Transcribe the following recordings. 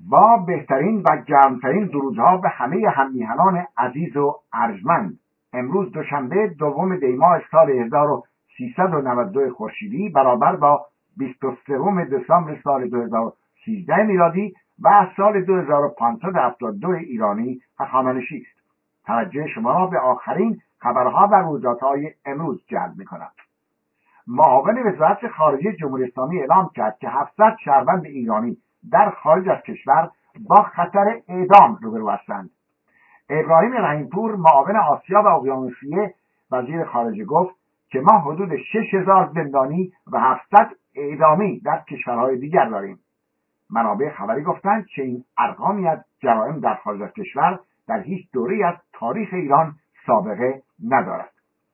با بهترین و گرمترین درودها به همه هممیهنان عزیز و ارجمند. امروز دوشنبه دوم دیماه سال 1392 خورشیدی برابر با 23 دسامبر سال 2013 میلادی و سال 2572 ایرانی هخامنشی است. توجه شما را به آخرین خبرها و رویدادهای امروز جلب می‌کنم. معاون وزارت خارجه جمهوری اسلامی اعلام کرد که 700 شهروند ایرانی در خارج از کشور با خطر اعدام روبرو هستند. ابراهیم رحیمپور معاون آسیا و اقیانوسیه وزیر خارجه گفت که ما حدود 6000 زندانی و 700 اعدامی در کشورهای دیگر داریم. منابع خبری گفتند که این ارقامی از جرائم در خارج از کشور در هیچ دوره‌ای از تاریخ ایران سابقه ندارد.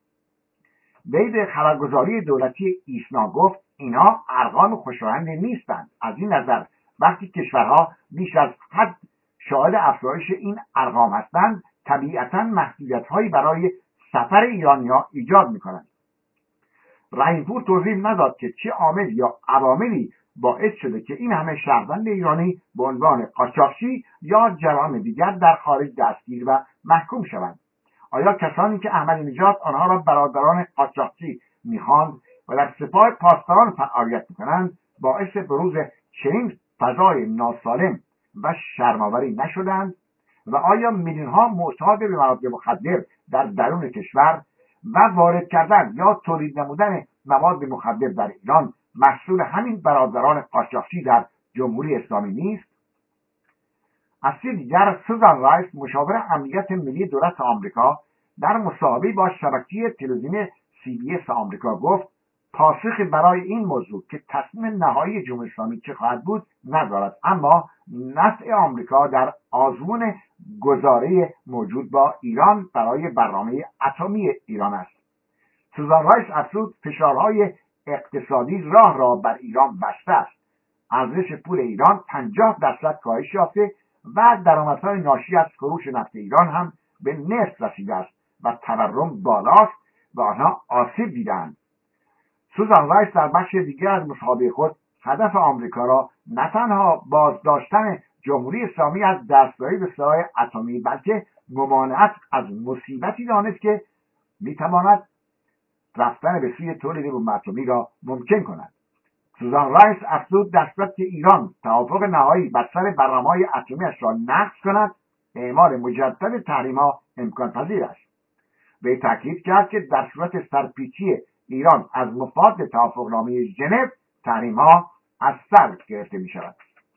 وی به خبرگزاری دولتی ایسنا گفت اینها ارقام خوشایندی نیستند. از این نظر وقتی کشورها بیش از حد شاهد افزایش این ارقام هستند، طبیعتاً محدودیت‌هایی برای سفر ایرانی‌ها ایجاد می‌کنند. رحیمپور توضیح نداد که چه عامل یا عواملی باعث شده که این همه شهروند ایرانی به عنوان قاچاقچی یا جرائم دیگر در خارج دستگیر و محکوم شوند. آیا کسانی که احمدی نژاد آنها را برادران قاچاقچی می‌خواند و در سپاه پاسداران فعالیت می‌کنند باعث بروز چنین فضای ناسالم و شرم‌آوری نشدند؟ و آیا میلیون‌ها معتاد به مواد مخدر در درون کشور و وارد کردن یا تولید نمودن مواد مخدر در ایران محصول همین برادران قاچاقچی در جمهوری اسلامی نیست؟ از سوی دیگر سوزان رایس مشاور امنیت ملی دولت آمریکا در مصاحبه‌ای با شبکه تلویزیونی CBS آمریکا گفت پاسخی برای این موضوع که تصمیم نهایی جمهوری اسلامی چه خواهد بود ندارد، اما نفع آمریکا در آزمون گزاره موجود با ایران برای برنامه اتمی ایران است. سوزان رایس افزود فشارهای اقتصادی راه را بر ایران بسته است. ارزش پول ایران 50% کاهش یافته و درآمدهای ناشی از فروش نفت ایران هم به نصف رسیده است و تورم بالاست و آنها آسیب دیدند. سوزان رایس در بخش دیگر از مصاحبه خود هدف آمریکا را نه تنها بازداشتن جمهوری اسلامی از دستیابی به سلاح اتمی بلکه ممانعت از مصیبتی دانست که میتواند رفتن به سوی تولید بمب اتمی را ممکن کند. سوزان رایس افزود در صورتی که ایران توافق نهایی بر سر برنامه‌های اتمی‌اش را نقض کند، اعمال مجدد تحریم‌ها امکان پذیر است. وی تاکید کرد که در صورت سرپیچی ایران از مفاد توافقنامه ژنو تحریم‌ها از سر گرفته می‌شود.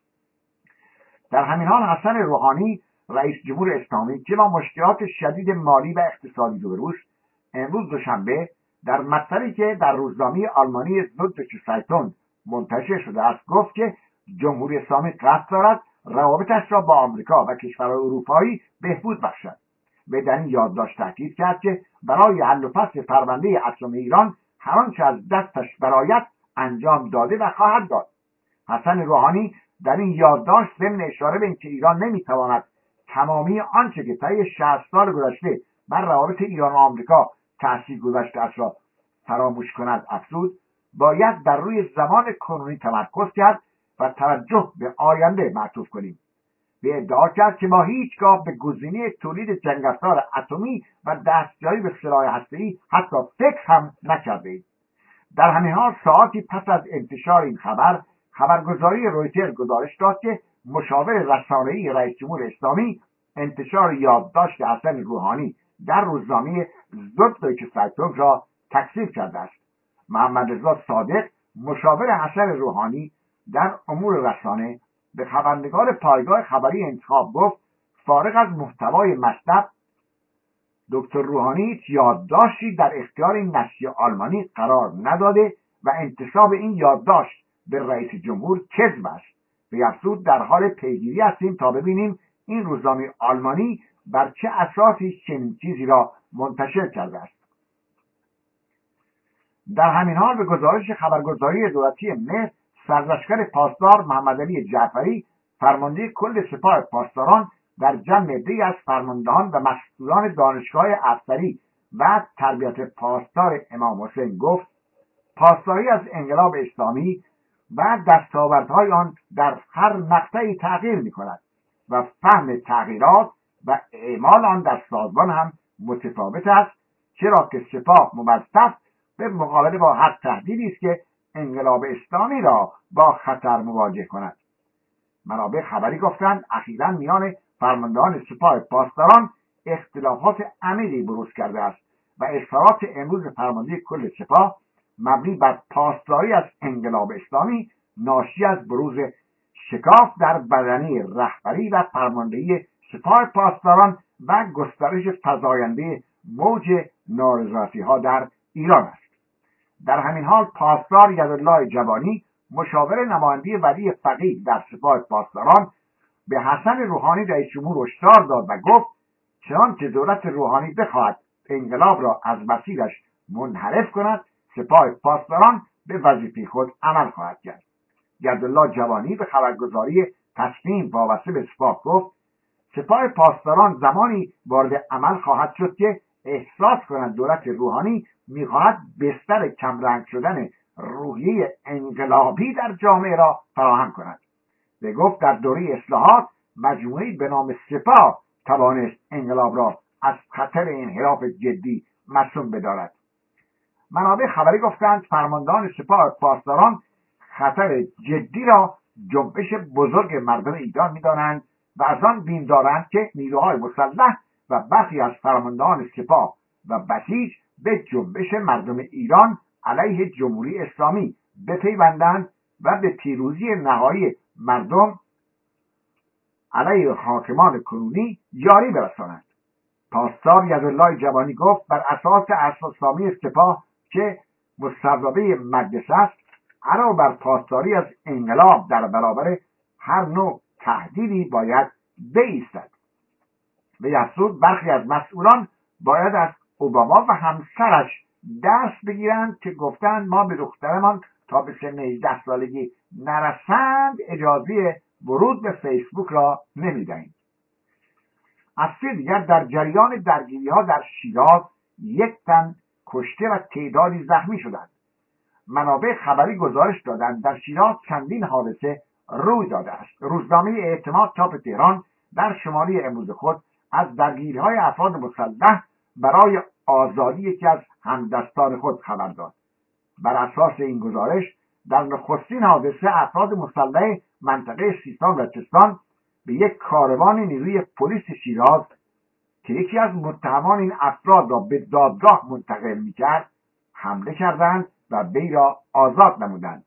در همین حال حسن روحانی رئیس جمهور اسلامی که با مشکلات شدید مالی و اقتصادی روبروست، امروز دوشنبه در مطلبی که در روزنامه آلمانی زودویچه زایتونگ منتشر شده است گفت که جمهوری اسلامی قصد دارد روابطش را با آمریکا و کشورهای اروپایی بهبود بخشد. و در این یادداشت تاکید کرد که برای حل و فصل پرونده اتمی ایران هر آنچه از دستش برآید انجام داده و خواهد داد. حسن روحانی در این یادداشت ضمن اشاره به اینکه ایران نمیتواند تمامی آنچه که طی 60 سال گذشته بر روابط ایران و آمریکا تأثیر گذاشته است را فراموش کند افزود باید بر روی زمان کنونی تمرکز کرد و توجه به آینده معطوف کنیم. به ادعا کرد که ما هیچگاه به گزینه تولید جنگ‌افزار اتمی و دستیابی به سلاح هسته‌ای حتی فکر هم نکرده‌ایم. در همین حال ساعاتی پس از انتشار این خبرگزاری رویتر گزارش داد که مشاور رسانه‌ای رئیس جمهور اسلامی انتشار یادداشت حسن روحانی در روزنامه زودویچه زایتونگ را تکذیب کرده است. محمد رضا صادق مشاور حسن روحانی در امور رسانه به خبرنگار پایگاه خبری انتخاب گفت فارغ از محتوای مطلب دکتر روحانی یادداشتی در اختیار این نشریه آلمانی قرار نداده و انتساب این یادداشت به رئیس جمهور کذب است. و افزود در حال پیگیری هستیم تا ببینیم این روزنامه آلمانی بر چه اساسی چنین چیزی را منتشر کرده است. در همین حال به گزارش خبرگزاری دولتی مصر سرلشکر پاسدار محمد علی جعفری فرمانده کل سپاه پاسداران در جمع عده‌ای از فرماندهان و مسئولان دانشگاه افسری و تربیت پاسدار امام حسین گفت پاسداری از انقلاب اسلامی و دستاوردهای آن در هر مقطعی تغییر می‌کند و فهم تغییرات و اعمال آن در سازمان هم متفاوت است، چرا که سپاه موظف به مقابله با هر تهدیدی است که انقلاب اسلامی را با خطر مواجه کند. منابع خبری گفتند اخیراً میان فرماندهان سپاه پاسداران اختلافات عمیقی بروز کرده است و اظهارات امروز فرمانده کل سپاه مبنی بر پاسداری از انقلاب اسلامی ناشی از بروز شکاف در بدنه رهبری و فرماندهی سپاه پاسداران و گسترش فزاینده موج نارضایتی‌ها در ایران است. در همین حال پاسدار یدالله جوانی مشاور نماینده ولی فقیه در سپاه پاسداران به حسن روحانی رئیس جمهور هشدار داد و گفت چنانچه دولت روحانی بخواهد انقلاب را از مسیرش منحرف کند، سپاه پاسداران به وظیفه خود عمل خواهد کرد. یدالله جوانی به خبرگزاری تصمیم وابسته به سپاه گفت سپاه پاسداران زمانی وارد عمل خواهد شد که احساس کنند دولت روحانی میخواهد بستر کمرنگ شدن روحیه انقلابی در جامعه را فراهم کند. و گفت در دوره اصلاحات مجموعه‌ای به نام سپاه توانست انقلاب را از خطر انحراف جدی معصوم بدارد. منابع خبری گفتند فرماندهان سپاه پاسداران خطر جدی را جنبش بزرگ مردم ایران می‌دانند و از آن بیم دارند که نیروهای مسلح و برخی از فرماندهان سپاه و بسیج به جنبش مردم ایران علیه جمهوری اسلامی بپیوندند و به پیروزی نهایی مردم علیه حاکمان کنونی یاری برسانند. پاسدار یدالله جوانی گفت بر اساس اساسنامه سپاه که مصوبه مجلس است، علاوه بر پاسداری از انقلاب در برابر هر نوع تهدیدی باید بایستد. به افزود برخی از مسئولان باید از اوباما و همسرش درس بگیرند که گفتند ما به دخترمان تا به سن 18 سالگی نرسند اجازه ورود به فیسبوک را نمیدهیم. از سوی دیگر در جریان درگیری‌ها در شیراز 1 تن کشته و تعدادی زخمی شدند. منابع خبری گزارش دادند در شیراز چندین حادثه روی داده است. روزنامه اعتماد چاپ تهران در شماره امروز خود از درگیری‌های افراد مسلح برای آزادی یکی از همدستان خود خبر داد. بر اساس این گزارش در نخستین حادثه افراد مسلح منطقه سیستان و چستان به یک کاروان نیروی پلیس شیراز که یکی از متهمان این افراد را به دادگاه منتقل می‌کرد حمله کردند و وی را آزاد نمودند.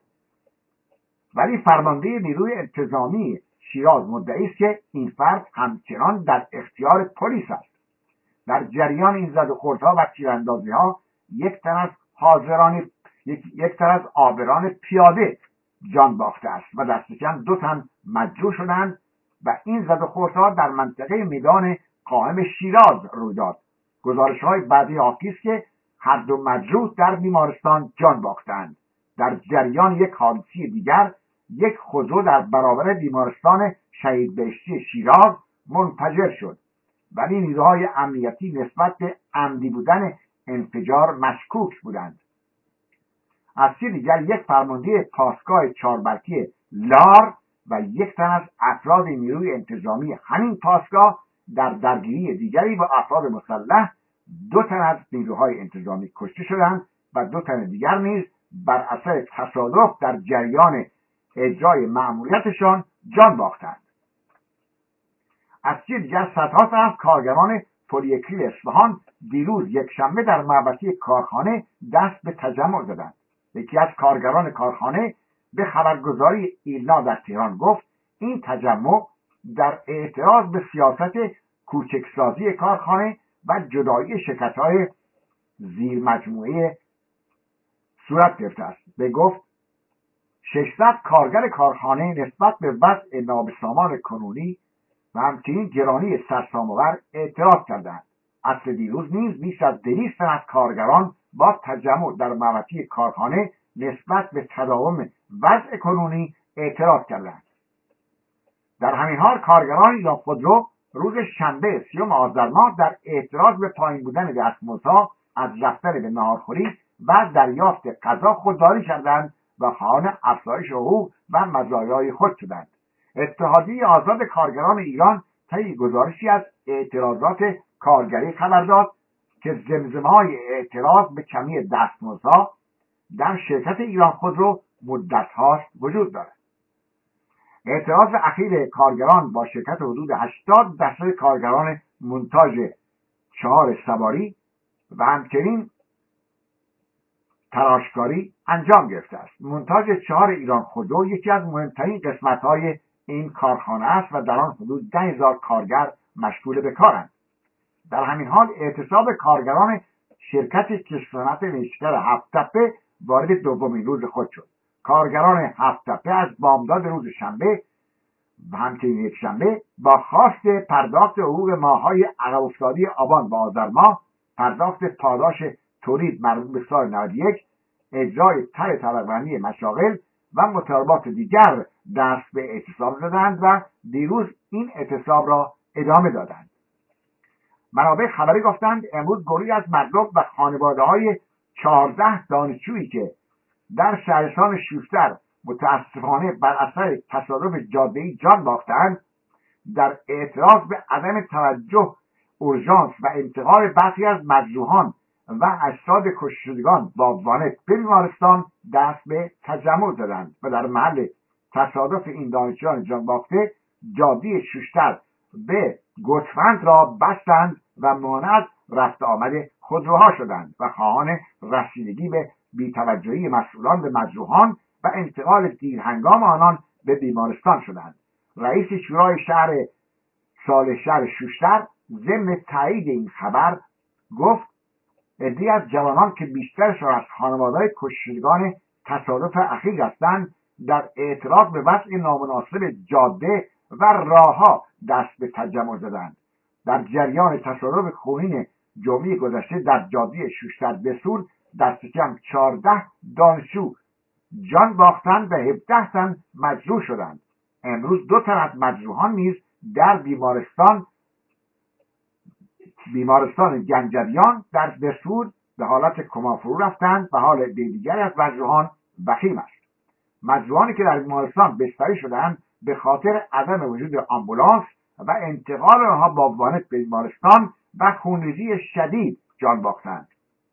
ولی فرمانده نیروی انتظامی شیراز مدعی است که این فرد همچنان در اختیار پلیس است. در جریان این زد و خوردها و تیراندازی‌ها یک تن از عابران پیاده جان باخته است و دست کم 2 تن مجروح شدند و این زد و خوردها در منطقه میدان قائم شیراز روی داد. گزارش‌های بعدی حاکی است که هر 2 مجروح در بیمارستان جان باختند. در جریان یک حادثه دیگر یک خودرو در برابر بیمارستان شهید بهشتی شیراز منفجر شد، ولی نیروهای امنیتی نسبت به عمدی بودن انفجار مشکوک بودند. از سوی دیگر یک فرمانده پاسگاه چهاربرکی لار و 1 تن از افراد نیروی انتظامی همین پاسگاه در درگیری دیگری با افراد مسلح 2 تن از نیروهای انتظامی کشته شدند و 2 تن دیگر نیز بر اثر تصادف در جریان اجرای مأموریتشان جان باختند. از سوی دیگر صدها تن از کارگران پلی‌اکریل اصفهان دیروز یکشنبه در محوطه کارخانه دست به تجمع زدند. یکی از کارگران کارخانه به خبرگزاری ایلنا در تهران گفت این تجمع در اعتراض به سیاست کوچکسازی کارخانه و جدایی شرکت‌های زیر مجموعه صورت گرفته است. به گفت 600 کارگر کارخانه نسبت به وضع نابسامان کنونی و همچنین گرانی سرسام‌آور اعتراض کردند. اصل دیروز نیز بیش از 200 تن از کارگران با تجمع در محوطه کارخانه نسبت به تداوم وضع کنونی اعتراض کردند. در همین حال کارگران ایران خودرو روز شنبه 30 آذر ماه در اعتراض به پایین بودن دستمزدها از رفتن به ناهارخوری و دریافت غذا خودداری کردند و خواهان افزایش حقوق و مزایای خود شدند. اتحادیه آزاد کارگران ایران طی گزارشی از اعتراضات کارگری خبر داد که زمزمه‌های اعتراض به کمی دستمزدها در شرکت ایران خودرو مدت‌هاست وجود دارد. اعتراض اخیر کارگران با شرکت حدود 80% کارگران مونتاژ 4 سواری و همچنین تراشکاری انجام گرفته است. مونتاژ 4 ایران خودرو یکی از مهمترین قسمت‌های این کارخانه است و در آن حدود 10,000 کارگر مشغول به کارند. در همین حال اعتصاب کارگران شرکت کشت نیشکر هفت‌تپه وارد دومین روز خود شد. کارگران هفت‌تپه از بامداد روز شنبه و همچنین یکشنبه با خواست پرداخت حقوق ماه‌های عقب افتاده آبان و آذر ماه، پرداخت پاداش تولید مربوط به سال 91، اجرای طرح طبقه‌بندی مشاغل و مطالبات دیگر دست به اعتصاب زدند و دیروز این اعتصاب را ادامه دادند. منابع خبری گفتند امروز گروهی از مردم و خانواده‌های 14 دانشجویی که در شهرستان شوشتر متاسفانه بر اثر تصادف جاده‌ای جان باختند، در اعتراض به عدم توجه اورژانس و انتقال برخی از مجروحان و اجساد کشتگان با وانت به بیمارستان دست به تجمع زدند و در محل تصادف این دانشجویان جان باخته جاده شوشتر به گوسفند را بستند و مانع از رفت آمد خودروها شدند و خواهان رسیدگی به بی‌توجهی مسئولان به مجروحان و انتقال دیرهنگام آنان به بیمارستان شدند. رئیس شورای شهر شوشتر ضمن تایید این خبر گفت عده‌ای از جوانان که بیشترشان از خانواده‌های کشتگان تصادف اخیر هستند در اعتراض به وضع نامناسب جاده و راهها دست به تجمع زدند. در جریان تصادف خونین جمعه گذشته در جاده شوشتر بسول دست کم 14 دانشجو جان باختند و 17 تن مجروح شدند. امروز 2 تن از مجروحان نیز در بیمارستان گنجویان در بسول به حالت کما فرو رفتند و حال دیگری از مجروحان وخیم است. مجروحانی که در بیمارستان بستری شدند به خاطر عدم وجود آمبولانس و انتقال آنها با وانت به بیمارستان و خونریزی شدید جان باختند.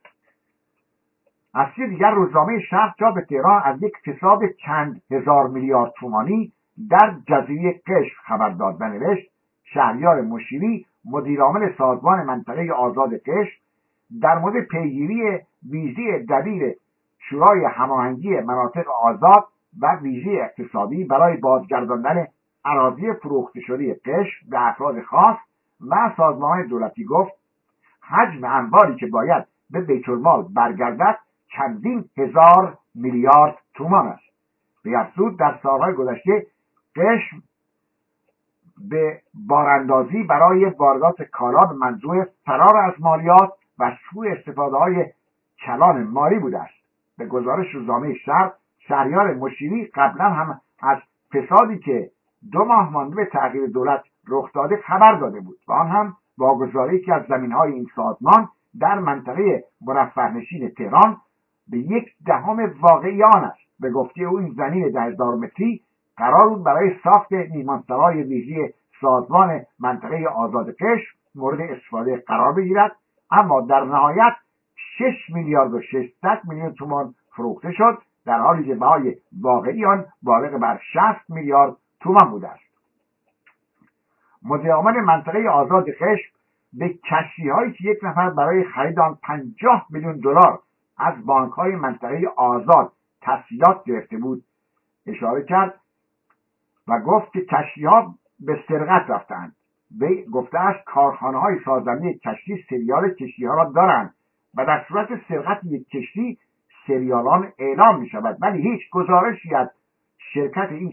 از سوی دیگر روزنامه شرق جا به تهران از یک فساد چند هزار میلیارد تومانی در جزیره قشم خبر داد و نوشت شهریار مشیری مدیرعامل سازمان منطقه آزاد قشم در مورد پیگیری ویژه دبیر شورای هماهنگی مناطق آزاد و ویژه اقتصادی برای بازگرداندن اراضی فروخته شده قشم به افراد خاص و سازمان دولتی گفت حجم انباری که باید به بیت المال برگردد چندین هزار میلیارد تومان است. به افزود در سالهای گذشته قشم به باراندازی برای واردات کالا به منظور فرار از مالیات و سوء استفاده‌های کلان مالی بوده است. به گزارش روزنامه شرق شهریار مشیری قبلا هم از فسادی که 2 ماه مانده به تغییر دولت رخ داده خبر داده بود و آن هم واگذاری که از زمین‌های این سازمان در منطقه مرفه‌نشین تهران به 1/10 واقعی آن است. به گفته او این زمین 10,000 متری قرار بود برای ساخت نیمانسرای ویژه سازمان منطقه آزاد قشم مورد استفاده قرار بگیرد، اما در نهایت 6 میلیارد و 600 میلیون تومان فروخته شد، در حالی که بهای واقعی آن بالغ بر 60 میلیارد تومان بوده است. مدیرعامل منطقه آزاد قشم به کشتی‌هایی که یک نفر برای خرید آن 50 میلیون دلار از بانک‌های منطقه آزاد تسهیلات گرفته بود اشاره کرد و گفت که کشتی‌ها به سرقت رفتند. وی گفته است کارخانه‌های سازنده کشتی سریال کشتی‌ها را دارند و در صورت سرقت یک کشتی سریالان اعلام می‌شود، ولی هیچ گزارشی از سرقت این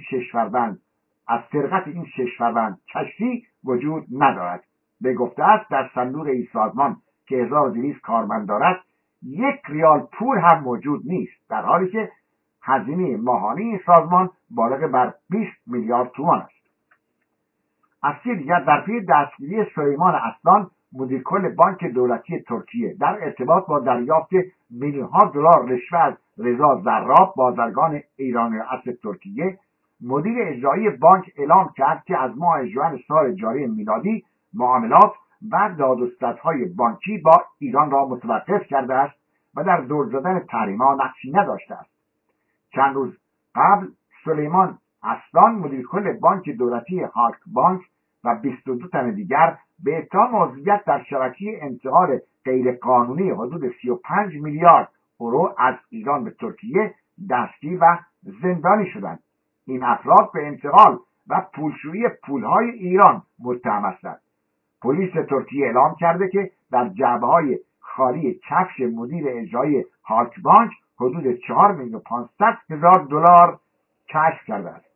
6 فروند کشتی وجود ندارد. وی گفته است در صندوق این سازمان که 1200 کارمند دارد 1 ریال پول هم موجود نیست، در حالی که هزینه ماهانه این سازمان بالغ بر 20 میلیارد تومان است. از سوی دیگر در پی دستگیری سلیمان اصلان مدیر کل بانک دولتی ترکیه در ارتباط با دریافت میلیون‌ها دلار رشوه از رضا زراب، بازرگان ایرانی اصل ترکیه، مدیر اجرایی بانک اعلام کرد که از ماه ژوئن سال جاری میلادی معاملات و دادوستدهای بانکی با ایران را متوقف کرده است و در دور زدن تحریم‌ها نقشی نداشته است. چند روز قبل سلیمان اصلان مدیر کل بانک دولتی هالک بانک و 22 تن دیگر به اتهام عضویت در شبکه انتقال غیرقانونی حدود 35 میلیارد یورو از ایران به ترکیه دستگیر و زندانی شدند. این افراد به انتقال و پولشویی پولهای ایران متهم هستند. پلیس ترکیه اعلام کرده که در جعبه‌های خالی کفش مدیر اجرایی هالک بانک حدود 4,500,000 دلار کشف کرده است.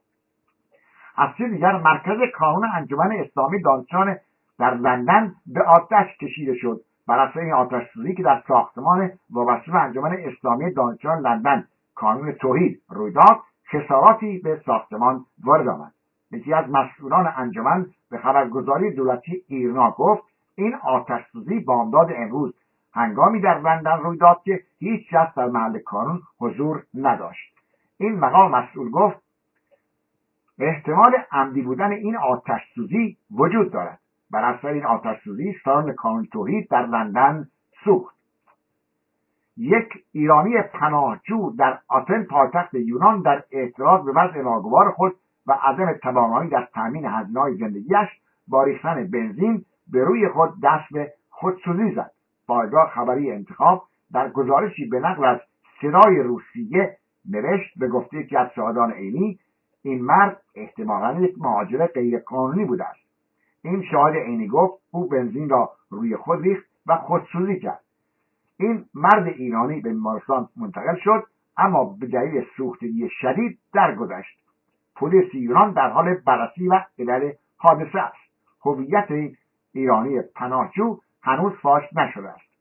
از سوی دیگر مرکز کانون انجمن اسلامی دانشجویان در لندن به آتش کشیده شد. بر اساس این آتش‌سوزی که در ساختمان وابسته به انجمن اسلامی دانشجویان لندن کانون توحید روی داد، خساراتی به ساختمان وارد آمد. یکی از مسئولان انجمن به خبرگزاری دولتی ایرنا گفت این آتش‌سوزی بامداد امروز هنگامی در لندن روی داد که هیچ کس در محل کانون حضور نداشت. این مقام مسئول گفت احتمال عمدی بودن این آتش‌سوزی وجود دارد. بر اثر این آتش‌سوزی سالن کانون توحید در لندن سوخت. یک ایرانی پناهجو در آتن پایتخت یونان در اعتراض به وضع ناگوار خود و عدم توانایی در تامین هزینه‌های زندگیش با ریختن بنزین به روی خود دست به خودسوزی زد. پایگاه خبری انتخاب در گزارشی به نقل از صدای روسیه نوشت به گفته یکی از شاهدان عینی این مرد احتمالاً یک مهاجر غیرقانونی بوده است. این شاهد عینی گفت او بنزین را روی خود ریخت و خودسوزی کرد. این مرد ایرانی به بیمارستان منتقل شد اما به دلیل سوختگی شدید درگذشت. پلیس ایران در حال بررسی و علل حادثه است. هویت این ایرانی پناهجو هنوز فاش نشده است.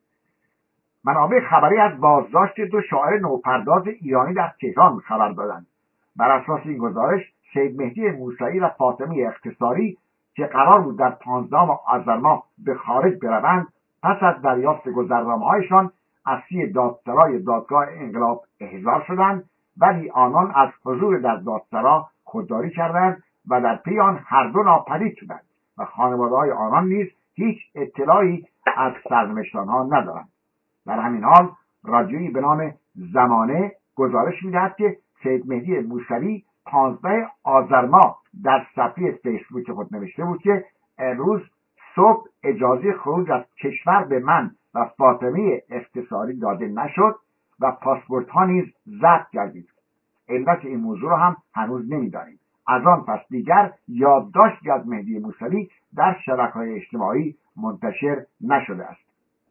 منابع خبری از بازداشت 2 شاعر نوپرداز ایرانی در تهران خبر دادند. بر اساس این گزارش سید مهدی موسوی و فاطمی اختصاری که قرار بود در 15 آذر ماه به خارج بروند، پس از دریافت گذرنامه‌هایشان از سوی دادسرای دادگاه انقلاب احضار شدند، ولی آنان از حضور در دادسرا خودداری کردند و در پی آن هر دو ناپدید شدند و خانواده‌های آنان نیز هیچ اطلاعی از سرنوشت آنها ندارند. در همین حال رادیویی به نام زمانه گزارش می‌دهد که سید مهدی موسوی 15 آذر ماه در صفحه فیسبوک خود نوشته بود که امروز صبح اجازه خروج از کشور به من و فاطمه اختصاری داده نشد و پاسپورت ها نیز ضبط گردید. علت این موضوع را هم هنوز نمی‌دانیم. از آن پس دیگر یادداشتی از مهدی موسوی در شبکه‌های اجتماعی منتشر نشده است.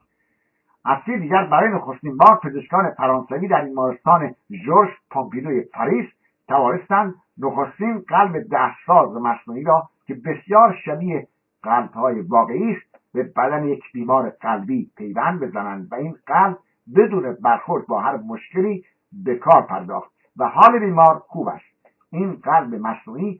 از سوی دیگر برای نخستین بار پزشکان فرانسوی در بیمارستان ژورژ پومپیدوی پاریس توانستند نخستین قلب دستساز مصنوعی را که بسیار شبیه قلب‌های واقعی است به بدن یک بیمار قلبی پیوند بزنند و این قلب بدون برخورد با هر مشکلی به کار پرداخت و حال بیمار خوب است. این قلب مصنوعی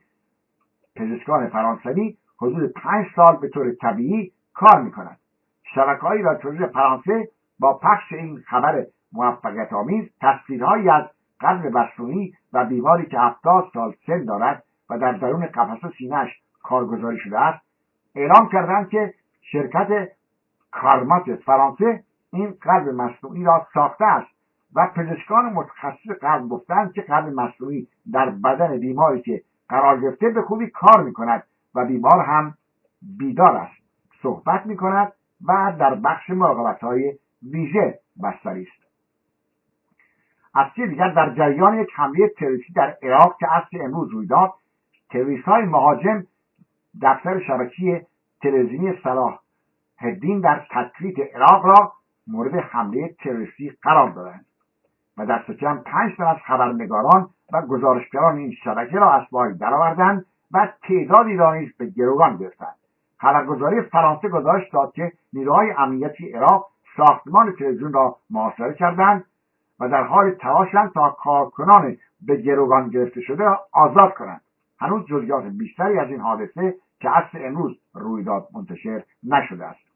پزشکان فرانسوی حدود 5 سال به طور طبیعی کار می‌کند. شبکه‌های رادیویی فرانسه با پخش این خبر موفقیت آمیز تصویرهایی از قلب مصنوعی و بیماری که 70 سال سن دارد و در درون قفسه سینه‌اش کارگزاری شده است اعلام کردند که شرکت کارمات فرانسه این قلب مصنوعی را ساخته است و پزشکان متخصص قلب گفتند که قلب مصنوعی در بدن بیماری که قرار گرفته به خوبی کار می‌کند و بیمار هم بیدار است، صحبت می‌کند و در بخش مراقبت‌های ویژه بستری است. از سوی دیگر در جریان یک حمله تروریستی در عراق که عصر امروز روی داد، تروریست‌های مهاجم دفتر شبکه تلویزیونی صلاح الدین در تکریت عراق را مورد حمله تروریستی قرار دادند و دست کم 5 تن از خبرنگاران و گزارشگران این شبکه را از پای درآوردند و تعدادی را نیز به گروگان گرفتند. خبرگزاری فرانسه گزارش داد که نیروهای امنیتی عراق ساختمان تلویزیون را محاصره کردند و در حال تلاشند تا کارکنان به گروگان گرفته شده را آزاد کنند. هنوز جزئیات بیشتری از این حادثه که عصر امروز رویداد منتشر نشده است.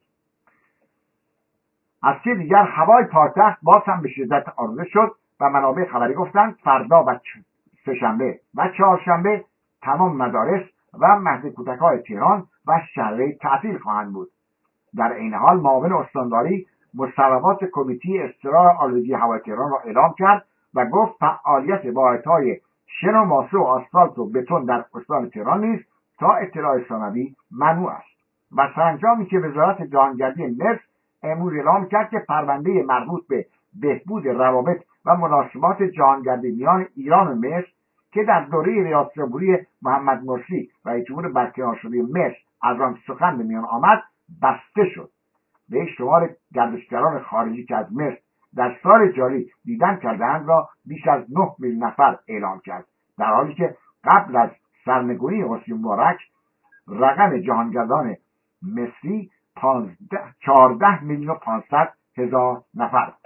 از سوی دیگر هوای پایتخت باز هم به شدت آلوده شد و منابع خبری گفتند فردا و سه‌شنبه و چهارشنبه تمام مدارس و مهد کودک‌های تهران و شهرهای تعطیل خواهند بود. در این حال معاون استانداری مصوبات کمیته اصلاح آلودگی هوای تهران را اعلام کرد و گفت فعالیت واحدهای شن و ماسه و آسفالت و بتون در استان تهران نیز تا اطلاع ثانوی ممنوع است. و سرانجامی که وزارت جهانگردی مصر امروز اعلام کرد که پرونده مربوط به بهبود روابط و مناسبات جهانگردی میان ایران و مصر که در دوره ریاست جمهوری محمد مرسی رئیس جمهور برکنار شده مصر از آن سخن به میان آمد بسته شد. به شمار گردشگران خارجی که از مصر در سال جاری دیدن کردند را بیش از 9 میلیون نفر اعلام کرد، در حالی که قبل از سرنگونی حسنی مبارک رقم جهانگردان مصری 14,500,000 نفر